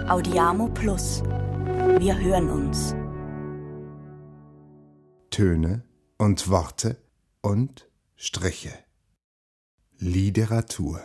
Audiamo Plus. Wir hören uns. Töne und Worte und Striche. Literatur.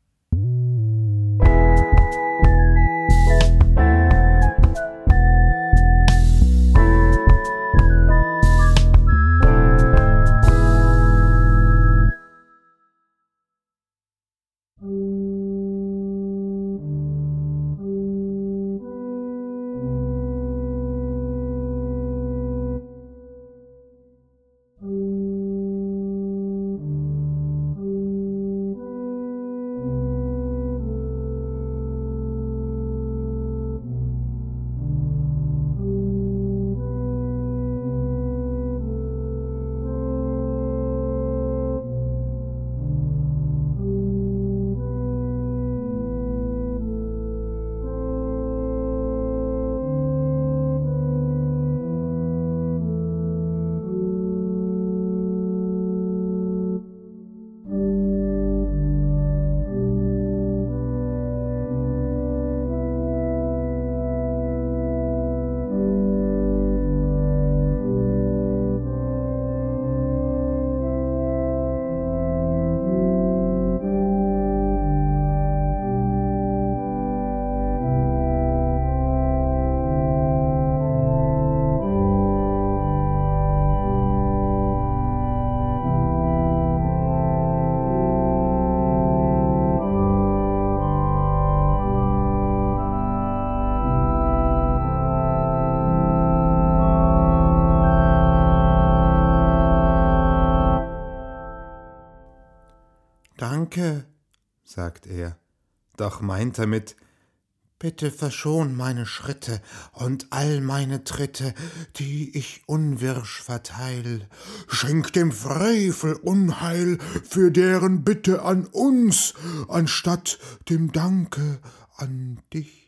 »Danke«, sagt er, doch meint damit, »bitte verschon meine Schritte und all meine Tritte, die ich unwirsch verteil. Schenk dem Frevel Unheil für deren Bitte an uns, anstatt dem Danke an dich.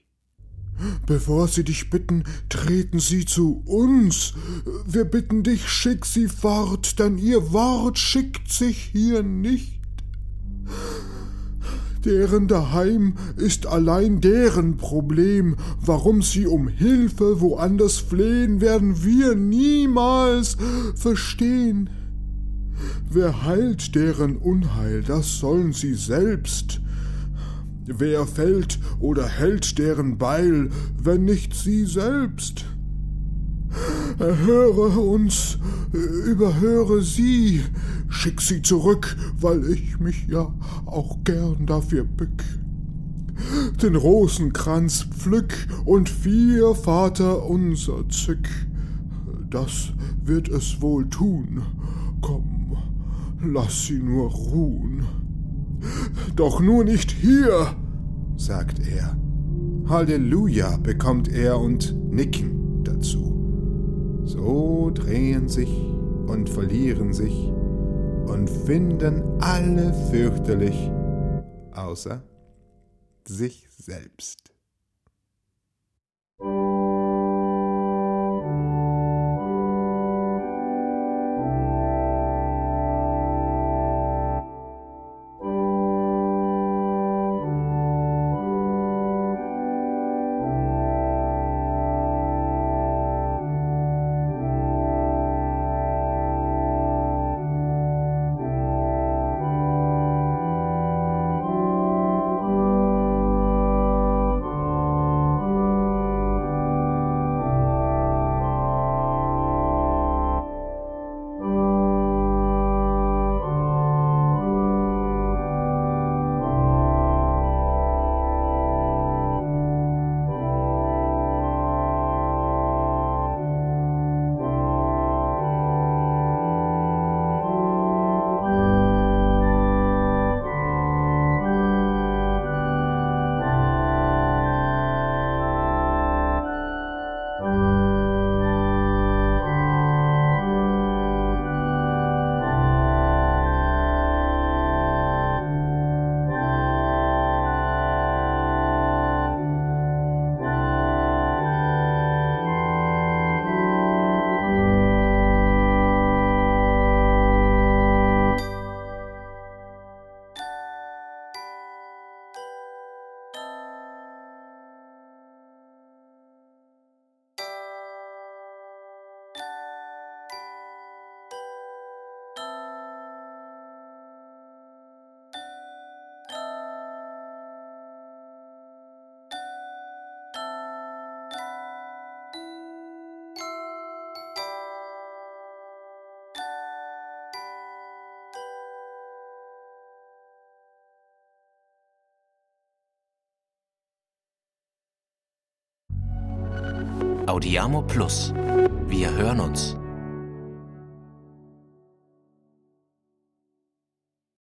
Bevor sie dich bitten, treten sie zu uns. Wir bitten dich, schick sie fort, denn ihr Wort schickt sich hier nicht. Deren daheim ist allein deren Problem. Warum sie um Hilfe woanders flehen, werden wir niemals verstehen. Wer heilt deren Unheil, das sollen sie selbst. Wer fällt oder hält deren Beil, wenn nicht sie selbst? Erhöre uns, überhöre sie, schick sie zurück, weil ich mich ja auch gern dafür bück. Den Rosenkranz pflück und 4 Vaterunser zück. Das wird es wohl tun. Komm, lass sie nur ruhen. Doch nur nicht hier, sagt er. Halleluja bekommt er und Nicken dazu. So drehen sich und verlieren sich und finden alle fürchterlich, außer sich selbst. Audiamo Plus. Wir hören uns.